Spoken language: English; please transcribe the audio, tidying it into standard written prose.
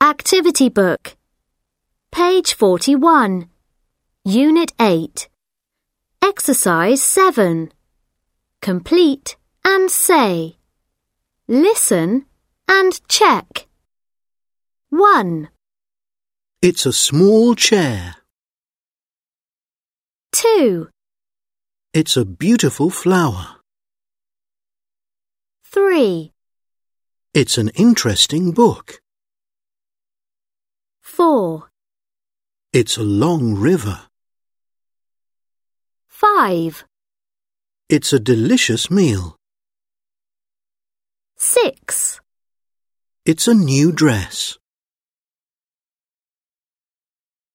Activity book. Page 41. Unit 8. Exercise 7. Complete and say. Listen and check. 1, It's a small chair. 2, It's a beautiful flower. 3, It's an interesting book. 4, It's a long river. 5, It's a delicious meal. 6. It's a new dress.